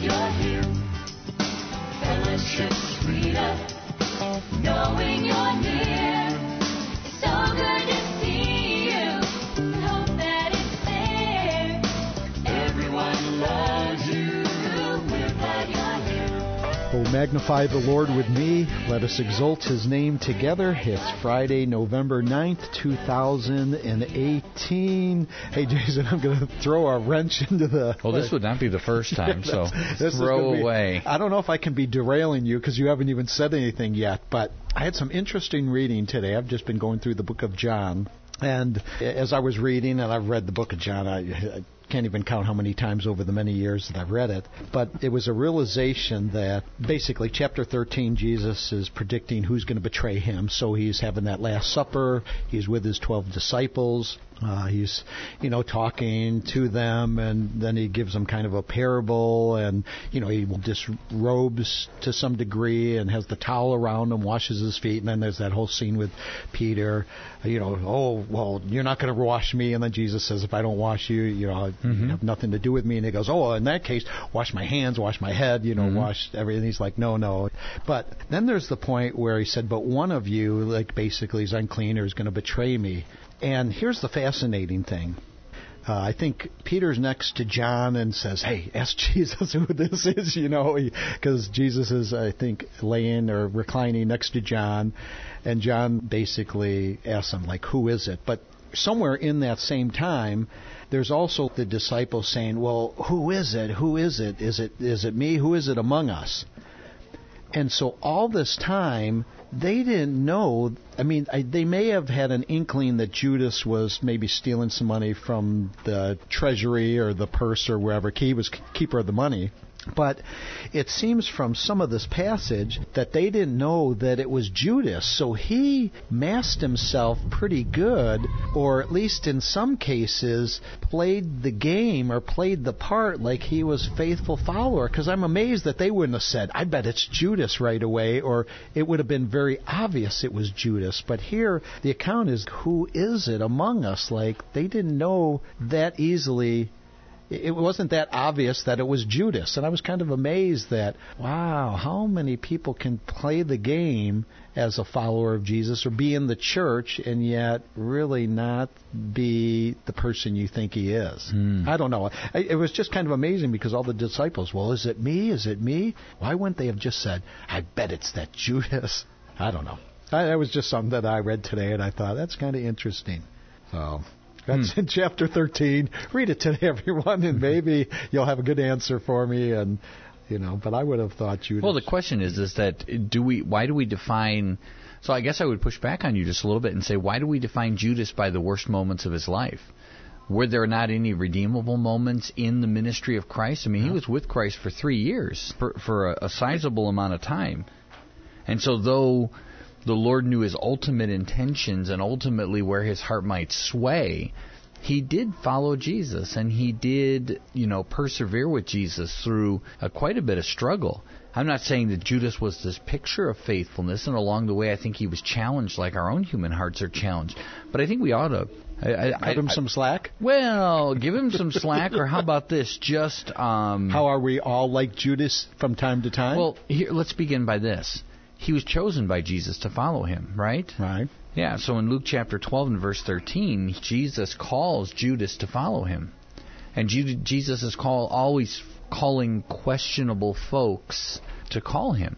you're here. Fellowship's freedom, knowing you're near. It's so good to see you. Hope that it's there. Everyone loves you. We're glad you're here. Oh, magnify the Lord with me. Let us exalt His name together. It's Friday, November 9th, 2018. Hey, Jason, I'm going to throw a wrench into the... Well, this would not be the first time, so this throw away. I don't know if I can be derailing you because you haven't even said anything yet, but I had some interesting reading today. I've just been going through the book of John, and as I was reading, and I've read the book of John, I can't even count how many times over the many years that I've read it, but it was a realization that basically chapter 13, Jesus is predicting who's going to betray him. So he's having that Last Supper. He's with his 12 disciples. He's, talking to them, and then he gives them kind of a parable, and, he disrobes to some degree and has the towel around him, washes his feet, and then there's that whole scene with Peter, oh, well, you're not going to wash me, and then Jesus says, if I don't wash you, you have nothing to do with me, and he goes, oh, in that case, wash my hands, wash my head, wash everything. He's like, no. But then there's the point where he said, but one of you, basically is unclean or is going to betray me. And here's the fascinating thing. I think Peter's next to John and says, hey, ask Jesus who this is, because Jesus is, I think, laying or reclining next to John. And John basically asks him, who is it? But somewhere in that same time, there's also the disciples saying, well, who is it? Who is it? Is it me? Who is it among us? And so all this time, they didn't know. I mean, they may have had an inkling that Judas was maybe stealing some money from the treasury or the purse or wherever. He was keeper of the money. But it seems from some of this passage that they didn't know that it was Judas. So he masked himself pretty good, or at least in some cases played the game or played the part like he was a faithful follower. Because I'm amazed that they wouldn't have said, I bet it's Judas right away, or it would have been very obvious it was Judas. But here the account is, who is it among us? They didn't know that easily. It wasn't that obvious that it was Judas. And I was kind of amazed that, wow, how many people can play the game as a follower of Jesus or be in the church and yet really not be the person you think he is. I don't know. It was just kind of amazing because all the disciples, well, is it me? Is it me? Why wouldn't they have just said, I bet it's that Judas? I don't know. That was just something that I read today, and I thought, that's kind of interesting. So... that's in chapter 13. Read it today, everyone, and maybe you'll have a good answer for me. And but I would have thought Judas. Well, the question is that why do we define? So I guess I would push back on you just a little bit and say, why do we define Judas by the worst moments of his life? Were there not any redeemable moments in the ministry of Christ? I mean, he was with Christ for 3 years, for a sizable amount of time, and so though the Lord knew his ultimate intentions and ultimately where his heart might sway, he did follow Jesus, and he did, persevere with Jesus through quite a bit of struggle. I'm not saying that Judas was this picture of faithfulness, and along the way I think he was challenged like our own human hearts are challenged. But I think we ought to... give him some slack? Well, give him some slack, or how about this, just... how are we all like Judas from time to time? Well, here, let's begin by this. He was chosen by Jesus to follow him, right? Right. Yeah, so in Luke chapter 12 and verse 13, Jesus calls Judas to follow him. And Jesus is always calling questionable folks to call him,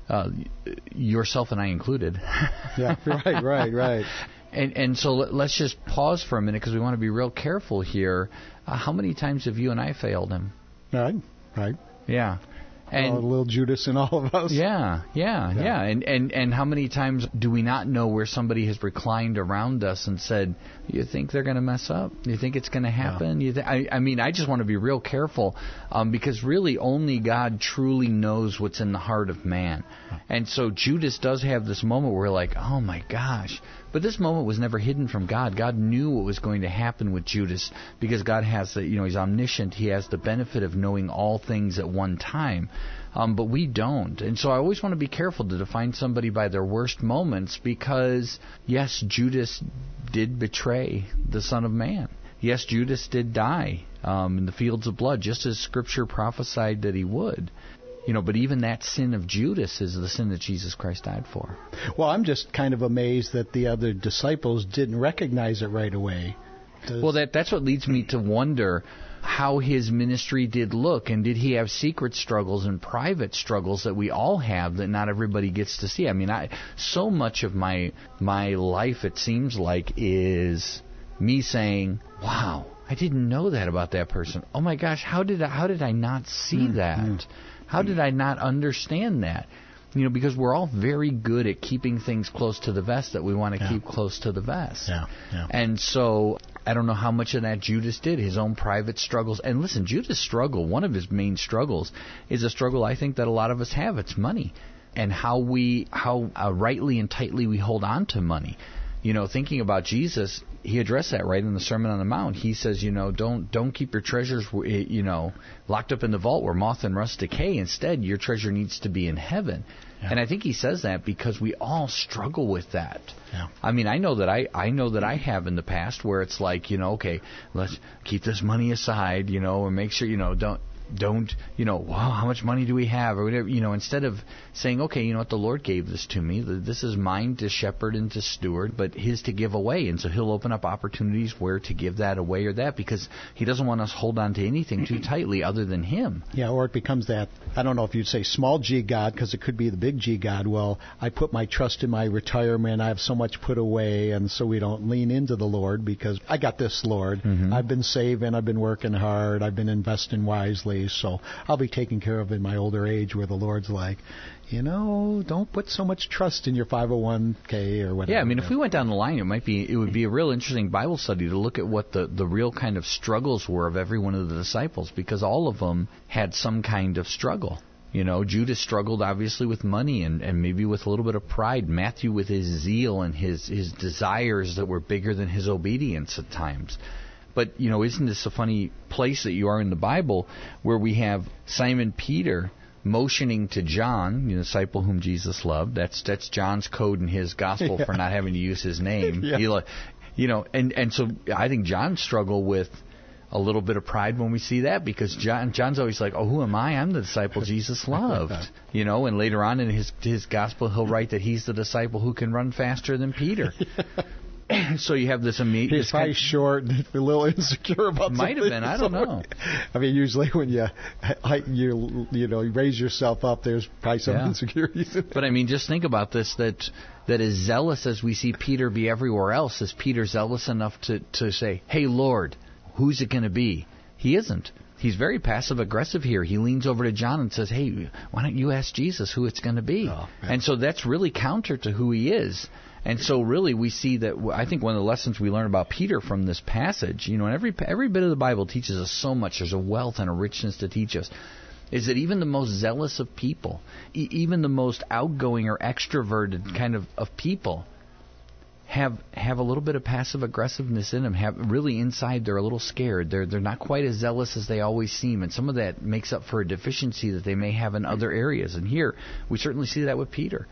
yourself and I included. Yeah, right. And so let's just pause for a minute because we want to be real careful here. How many times have you and I failed him? Right. Yeah. And a little Judas in all of us. Yeah. And how many times do we not know where somebody has reclined around us and said, you think they're going to mess up? You think it's going to happen? Yeah. I just want to be real careful because really only God truly knows what's in the heart of man. And so Judas does have this moment where we're like, oh my gosh. But this moment was never hidden from God. God knew what was going to happen with Judas because God has he's omniscient. He has the benefit of knowing all things at one time. But we don't. And so I always want to be careful to define somebody by their worst moments because, yes, Judas did betray the Son of Man. Yes, Judas did die in the fields of blood, just as Scripture prophesied that he would. But even that sin of Judas is the sin that Jesus Christ died for. Well, I'm just kind of amazed that the other disciples didn't recognize it right away. Well, that's what leads me to wonder how his ministry did look, and did he have secret struggles and private struggles that we all have that not everybody gets to see. I mean, so much of my life, it seems like, is me saying, wow, I didn't know that about that person. Oh my gosh, how did I not see that? How did I not understand that? Because we're all very good at keeping things close to the vest that we want to keep close to the vest. Yeah. And so I don't know how much of that Judas did, his own private struggles. And listen, Judas' struggle, one of his main struggles, is a struggle I think that a lot of us have. It's money, and how rightly and tightly we hold on to money. Thinking about Jesus, he addressed that right in the Sermon on the Mount. He says, don't keep your treasures, locked up in the vault where moth and rust decay. Instead, your treasure needs to be in heaven. Yeah. And I think he says that because we all struggle with that. Yeah. I mean, I know that I have in the past where it's like, okay, let's keep this money aside, and make sure, don't, wow, how much money do we have? Or whatever, instead of saying, okay, the Lord gave this to me. This is mine to shepherd and to steward, but his to give away. And so he'll open up opportunities where to give that away or that, because he doesn't want us to hold on to anything too tightly other than him. Yeah, or it becomes that, I don't know if you'd say small G God, because it could be the big G God. Well, I put my trust in my retirement. I have so much put away, and so we don't lean into the Lord because I got this, Lord. Mm-hmm. I've been saving. I've been working hard. I've been investing wisely. So I'll be taken care of in my older age, where the Lord's like, don't put so much trust in your 501k or whatever. Yeah, I mean, if we went down the line, it would be a real interesting Bible study to look at what the real kind of struggles were of every one of the disciples, because all of them had some kind of struggle. Judas struggled obviously with money and maybe with a little bit of pride. Matthew with his zeal and his desires that were bigger than his obedience at times. But, isn't this a funny place that you are in the Bible, where we have Simon Peter motioning to John, the disciple whom Jesus loved. That's John's code in his gospel for not having to use his name. Yeah. And so I think John struggled with a little bit of pride when we see that, because John's always like, oh, who am I? I'm the disciple Jesus loved. And later on in his gospel, he'll write that he's the disciple who can run faster than Peter. So you have this amazing... He's probably short and a little insecure about Might have been, I don't know. I mean, usually when you raise yourself up, there's probably some insecurities in there. But I mean, just think about this, that as zealous as we see Peter be everywhere else, is Peter zealous enough to say, hey, Lord, who's it going to be? He isn't. He's very passive-aggressive here. He leans over to John and says, hey, why don't you ask Jesus who it's going to be? Oh, and so that's really counter to who he is. And so really we see that, I think one of the lessons we learn about Peter from this passage, and every bit of the Bible teaches us so much. There's a wealth and a richness to teach us, is that even the most zealous of people, even the most outgoing or extroverted kind of people, have a little bit of passive aggressiveness in them. Really inside they're a little scared. They're not quite as zealous as they always seem, and some of that makes up for a deficiency that they may have in other areas. And here we certainly see that with Peter.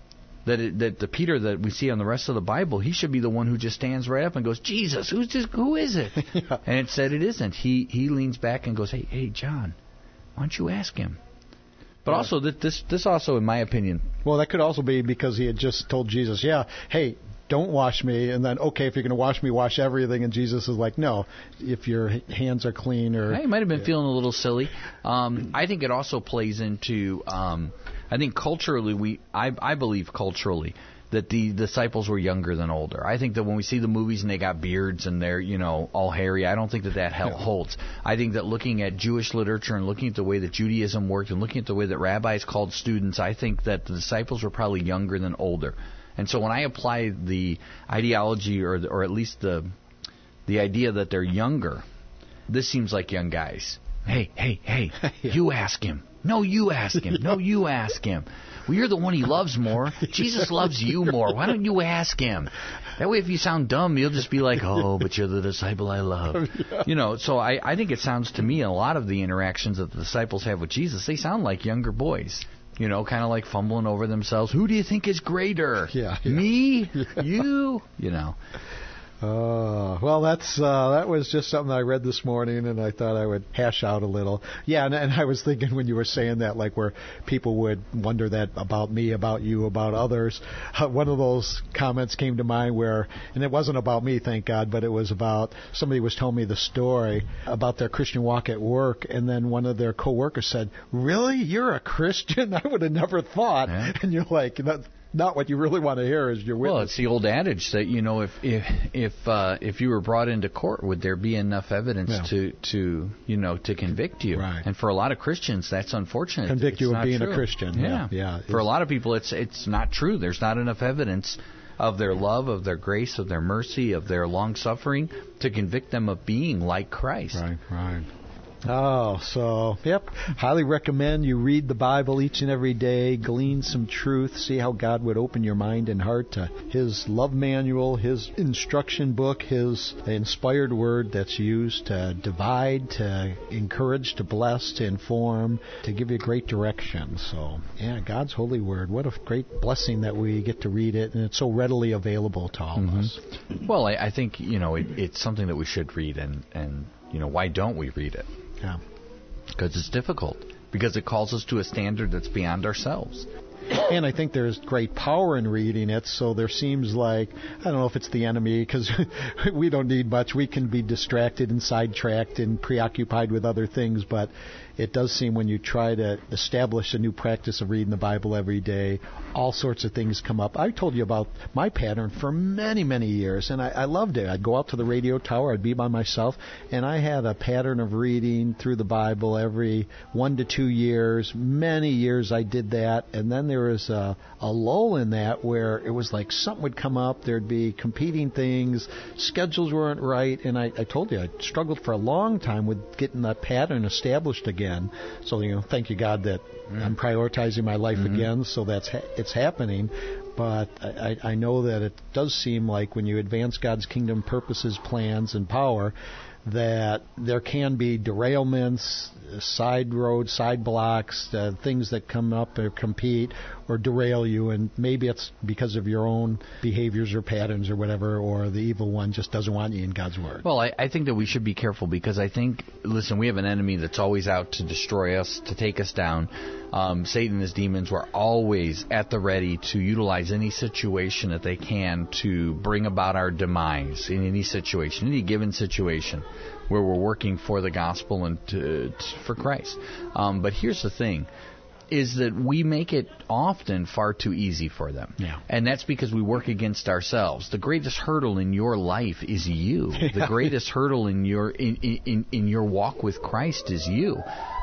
That the Peter that we see on the rest of the Bible, he should be the one who just stands right up and goes, Jesus, who is it? Yeah. And it said it isn't. He leans back and goes, hey, John, why don't you ask him? But also, this also, in my opinion... Well, that could also be because he had just told Jesus, hey, don't wash me, and then, okay, if you're going to wash me, wash everything. And Jesus is like, no, if your hands are clean. Or he might have been feeling a little silly. I think it also plays into... I think culturally, I believe culturally that the disciples were younger than older. I think that when we see the movies and they got beards and they're, all hairy, I don't think that holds. I think that looking at Jewish literature and looking at the way that Judaism worked and looking at the way that rabbis called students, I think that the disciples were probably younger than older. And so when I apply the ideology or at least the idea that they're younger, this seems like young guys. Hey, you ask him. No, you ask him. No, you ask him. Well, you're the one he loves more. Jesus loves you more. Why don't you ask him? That way if you sound dumb, you'll just be like, oh, but you're the disciple I love. So I think it sounds to me, a lot of the interactions that the disciples have with Jesus, they sound like younger boys. Kind of like fumbling over themselves. Who do you think is greater? Yeah. Me? You? Well, that was just something I read this morning, and I thought I would hash out a little. Yeah, and I was thinking when you were saying that, like where people would wonder that about me, about you, about others. One of those comments came to mind where, and it wasn't about me, thank God, but it was about somebody was telling me the story about their Christian walk at work, and then one of their coworkers said, "Really, you're a Christian? I would have never thought." Yeah. And you're like, not what you really want to hear is your witness. Well, it's the old adage that, you know, if you were brought into court, would there be enough evidence to convict you? Right. And for a lot of Christians, that's unfortunate. Convict you of being true. A Christian. Yeah. For a lot of people, it's not true. There's not enough evidence of their love, of their grace, of their mercy, of their long suffering to convict them of being like Christ. Right. Oh, so, yep. Highly recommend you read the Bible each and every day, glean some truth, see how God would open your mind and heart to His love manual, His instruction book, His inspired word that's used to divide, to encourage, to bless, to inform, to give you great direction. So, yeah, God's holy word. What a great blessing that we get to read it, and it's so readily available to all of us. Well, I think, it's something that we should read, and why don't we read it? Yeah. Because it's difficult. Because it calls us to a standard that's beyond ourselves. And I think there's great power in reading it, so there seems like, I don't know if it's the enemy, because we don't need much. We can be distracted and sidetracked and preoccupied with other things, but it does seem when you try to establish a new practice of reading the Bible every day, all sorts of things come up. I told you about my pattern for many, many years, and I loved it. I'd go out to the radio tower, I'd be by myself, and I had a pattern of reading through the Bible every 1 to 2 years. Many years I did that, and then there was a lull in that where it was like something would come up, there'd be competing things, schedules weren't right, and I told you I struggled for a long time with getting that pattern established again. So, thank you, God, that I'm prioritizing my life again, so it's happening. But I know that it does seem like when you advance God's kingdom purposes, plans, and power, that there can be derailments, side roads, side blocks, things that come up or compete or derail you, and maybe it's because of your own behaviors or patterns or whatever, or the evil one just doesn't want you in God's Word. Well, I think that we should be careful because I think, listen, we have an enemy that's always out to destroy us, to take us down. Satan and his demons were always at the ready to utilize any situation that they can to bring about our demise in any situation, any given situation where we're working for the gospel and for Christ. But here's the thing, is that we make it often far too easy for them. Yeah. And that's because we work against ourselves. The greatest hurdle in your life is you. The greatest hurdle in your walk with Christ is you.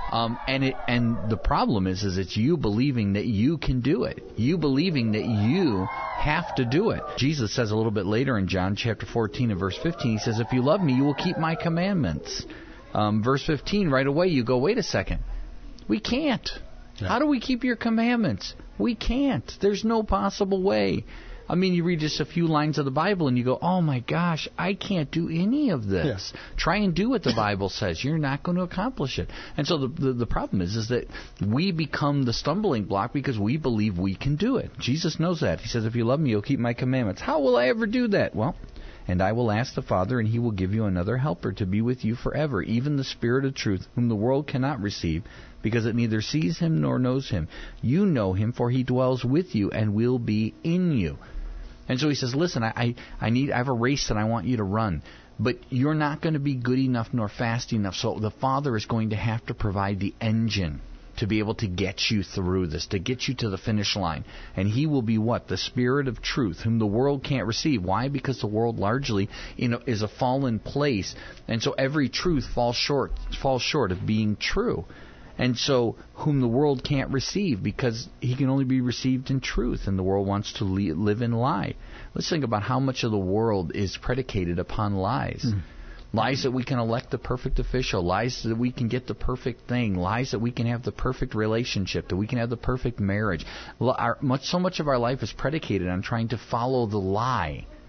And the problem is it's you believing that you can do it. You believing that you have to do it. Jesus says a little bit later in John chapter 14 and verse 15, he says, "If you love me, you will keep my commandments." Verse 15, right away you go, wait a second. We can't. Yeah. How do we keep your commandments? We can't. There's no possible way. I mean, you read just a few lines of the Bible and you go, oh my gosh, I can't do any of this. Yeah. Try and do what the Bible says. You're not going to accomplish it. And so the problem is that we become the stumbling block because we believe we can do it. Jesus knows that. He says, if you love me, you'll keep my commandments. How will I ever do that? Well, and I will ask the Father, and He will give you another helper to be with you forever, even the Spirit of truth, whom the world cannot receive, because it neither sees Him nor knows Him. You know Him, for He dwells with you and will be in you. And so He says, listen, I have a race that I want you to run, but you're not going to be good enough nor fast enough, so the Father is going to have to provide the engine to be able to get you through this, to get you to the finish line. And He will be what? The Spirit of truth, whom the world can't receive. Why? Because the world largely is a fallen place, and so every truth falls short of being true. And so, whom the world can't receive, because He can only be received in truth, and the world wants to live in lie. Let's think about how much of the world is predicated upon lies. Lies that we can elect the perfect official, lies that we can get the perfect thing, lies that we can have the perfect relationship, that we can have the perfect marriage. So much of our life is predicated on trying to follow the lie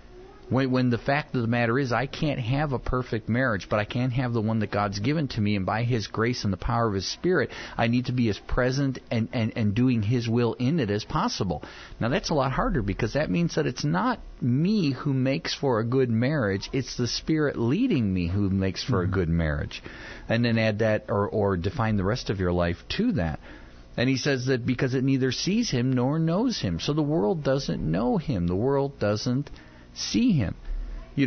When the fact of the matter is, I can't have a perfect marriage, but I can have the one that God's given to me, and by His grace and the power of His Spirit, I need to be as present and doing His will in it as possible. Now that's a lot harder, because that means that it's not me who makes for a good marriage, it's the Spirit leading me who makes for a good marriage. And then add that or define the rest of your life to that. And he says that because it neither sees Him nor knows Him. So the world doesn't know Him. The world doesn't see Him. You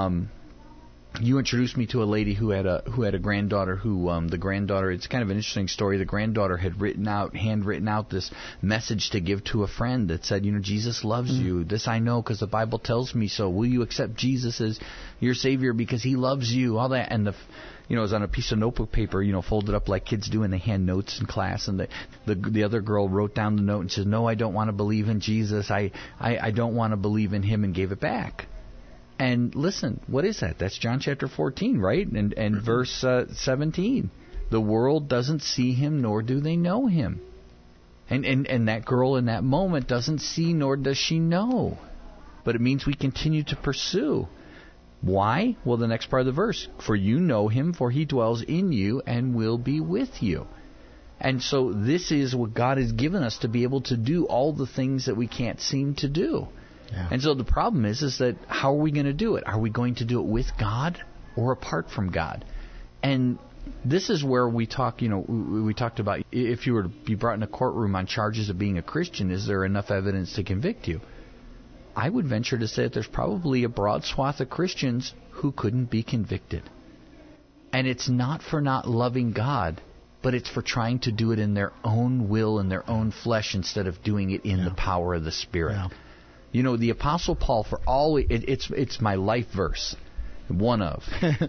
introduced me to a lady who had a granddaughter who the granddaughter, it's kind of an interesting story. The granddaughter had handwritten out this message to give to a friend that said, Jesus loves you. This I know because the Bible tells me so. Will you accept Jesus as your Savior because He loves you? All that. And it was on a piece of notebook paper, folded up like kids do, and they hand notes in class. And the other girl wrote down the note and said, "No, I don't want to believe in Jesus. I don't want to believe in Him," and gave it back. And listen, what is that? That's John chapter 14, right? And verse 17. The world doesn't see Him, nor do they know Him. And that girl in that moment doesn't see, nor does she know. But it means we continue to pursue. Why? Well, the next part of the verse. For you know Him, for He dwells in you and will be with you. And so this is what God has given us to be able to do all the things that we can't seem to do. Yeah. And so the problem is that how are we going to do it? Are we going to do it with God or apart from God? And this is where we talk, we talked about if you were to be brought in a courtroom on charges of being a Christian, is there enough evidence to convict you? I would venture to say that there's probably a broad swath of Christians who couldn't be convicted. And it's not for not loving God, but it's for trying to do it in their own will and their own flesh instead of doing it in the power of the Spirit. Yeah. The Apostle Paul, for all it's my life verse, one of.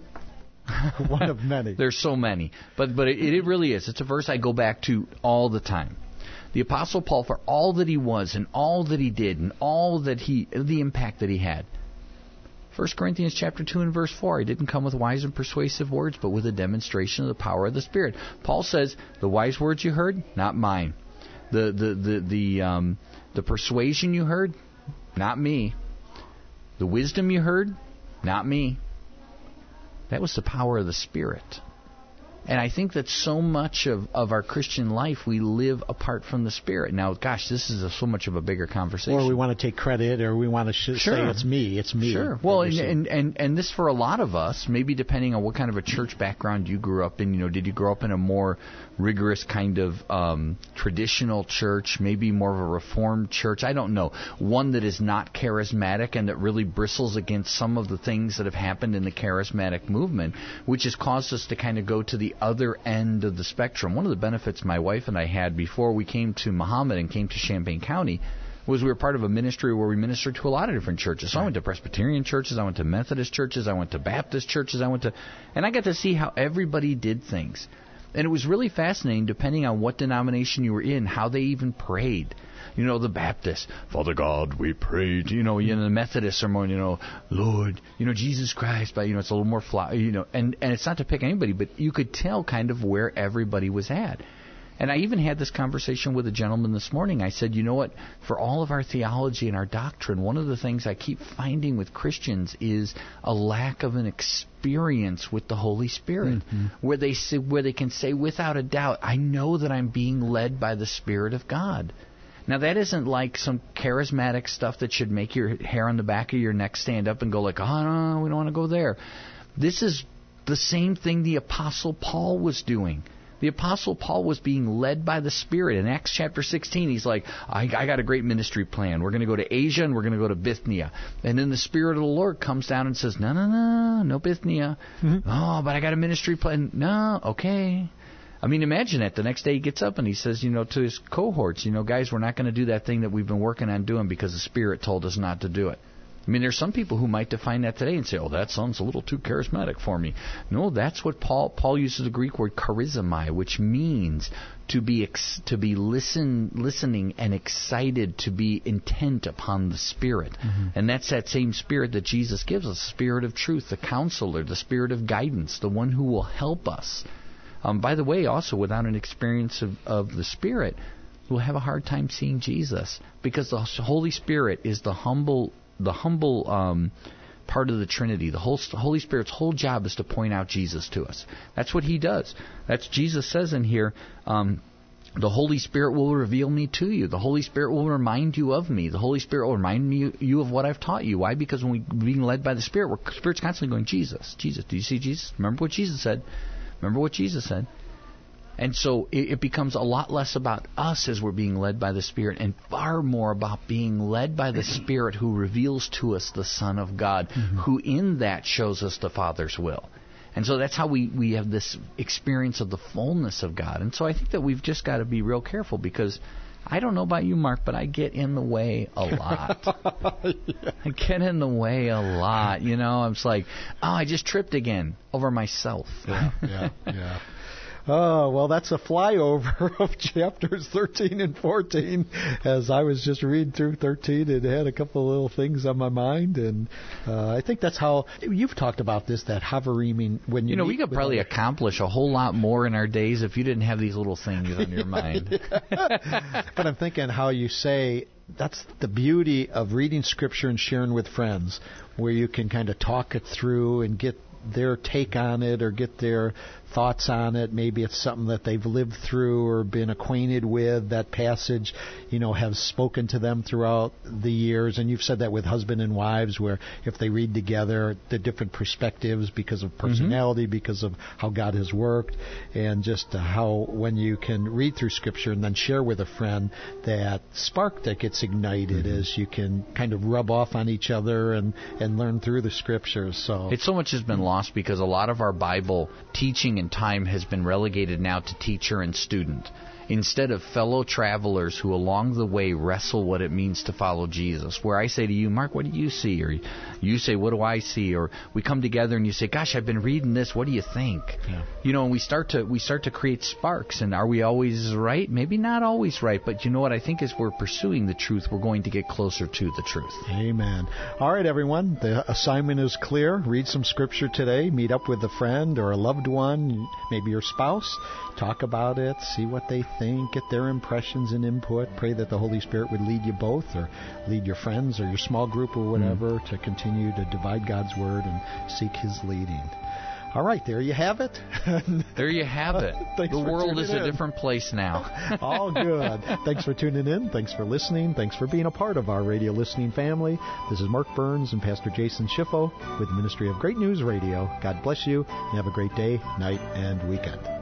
One of many. There's so many. But it really is. It's a verse I go back to all the time. The Apostle Paul, for all that he was and all that he did and all that the impact that he had. 1 Corinthians chapter 2 and verse 4, he didn't come with wise and persuasive words, but with a demonstration of the power of the Spirit. Paul says, the wise words you heard, not mine. The persuasion you heard, not me. The wisdom you heard, not me. That was the power of the Spirit. And I think that so much of our Christian life, we live apart from the Spirit. Now, gosh, this is so much of a bigger conversation. Or we want to take credit, or we want to say it's me. Sure. Well, and this for a lot of us, maybe depending on what kind of a church background you grew up in. Did you grow up in a more rigorous kind of traditional church, maybe more of a Reformed church? I don't know. One that is not charismatic and that really bristles against some of the things that have happened in the charismatic movement, which has caused us to kind of go to the other end of the spectrum. One of the benefits my wife and I had before we came to Muhammad and came to Champaign County was we were part of a ministry where we ministered to a lot of different churches. So I went to Presbyterian churches, I went to Methodist churches, I went to Baptist churches, and I got to see how everybody did things. And it was really fascinating, depending on what denomination you were in, how they even prayed. The Baptists, Father God, we prayed. The Methodists are more, Lord, Jesus Christ. But, it's a little more and it's not to pick anybody, but you could tell kind of where everybody was at. And I even had this conversation with a gentleman this morning. I said, you know what, for all of our theology and our doctrine, one of the things I keep finding with Christians is a lack of an experience with the Holy Spirit, where they can say without a doubt, I know that I'm being led by the Spirit of God. Now, that isn't like some charismatic stuff that should make your hair on the back of your neck stand up and go like, oh, no, we don't want to go there. This is the same thing the Apostle Paul was doing. The Apostle Paul was being led by the Spirit. In Acts chapter 16, he's like, I got a great ministry plan. We're going to go to Asia and we're going to go to Bithynia. And then the Spirit of the Lord comes down and says, no Bithynia. Oh, but I got a ministry plan. No, okay. I mean, imagine that. The next day he gets up and he says, to his cohorts, guys, we're not going to do that thing that we've been working on doing because the Spirit told us not to do it. I mean, there's some people who might define that today and say, oh, that sounds a little too charismatic for me. No, that's what Paul uses the Greek word charizomai, which means to be listening and excited, to be intent upon the Spirit. And that's that same Spirit that Jesus gives us, the Spirit of truth, the counselor, the Spirit of guidance, the one who will help us. By the way, also, without an experience of the Spirit, we'll have a hard time seeing Jesus, because the Holy Spirit is the humble part of the Trinity. The Holy Spirit's whole job is to point out Jesus to us. That's what He does. That's Jesus says in here, the Holy Spirit will reveal me to you. The Holy Spirit will remind you of me. The Holy Spirit will remind you of what I've taught you. Why? Because when we're being led by the Spirit, Spirit's constantly going, Jesus, Jesus. Do you see Jesus? Remember what Jesus said. Remember what Jesus said. And so it becomes a lot less about us as we're being led by the Spirit and far more about being led by the Spirit who reveals to us the Son of God, who in that shows us the Father's will. And so that's how we have this experience of the fullness of God. And so I think that we've just got to be real careful, because I don't know about you, Mark, but I get in the way a lot. Yeah. I get in the way a lot. You know, I'm just like, oh, I just tripped again over myself. Yeah. Oh, well, that's a flyover of chapters 13 and 14. As I was just reading through 13, it had a couple of little things on my mind, and I think that's how you've talked about this, that hovering when you. We could probably accomplish a whole lot more in our days if you didn't have these little things on your mind. But I'm thinking how you say that's the beauty of reading Scripture and sharing with friends, where you can kind of talk it through and get their take on it or get their thoughts on it. Maybe it's something that they've lived through or been acquainted with. That passage, has spoken to them throughout the years. And you've said that with husband and wives, where if they read together, the different perspectives because of personality, because of how God has worked, and just how when you can read through Scripture and then share with a friend, that spark that gets ignited as you can kind of rub off on each other and learn through the Scriptures. So so much has been lost because a lot of our Bible teaching and time has been relegated now to teacher and student, instead of fellow travelers who along the way wrestle what it means to follow Jesus. Where I say to you, Mark, what do you see? Or you say, what do I see? Or we come together and you say, gosh, I've been reading this. What do you think? Yeah. And we start to create sparks. And are we always right? Maybe not always right. But you know what? I think as we're pursuing the truth, we're going to get closer to the truth. Amen. All right, everyone. The assignment is clear. Read some Scripture today. Meet up with a friend or a loved one, maybe your spouse. Talk about it. See what they think. Get their impressions and input. Pray that the Holy Spirit would lead you both, or lead your friends or your small group or whatever, to continue to divide God's Word and seek His leading. All right, there you have it. There you have it. The world is a different place now. All good. Thanks for tuning in. Thanks for listening. Thanks for being a part of our radio listening family. This is Mark Burns and Pastor Jason Schiffo with the Ministry of Great News Radio. God bless you, and have a great day, night, and weekend.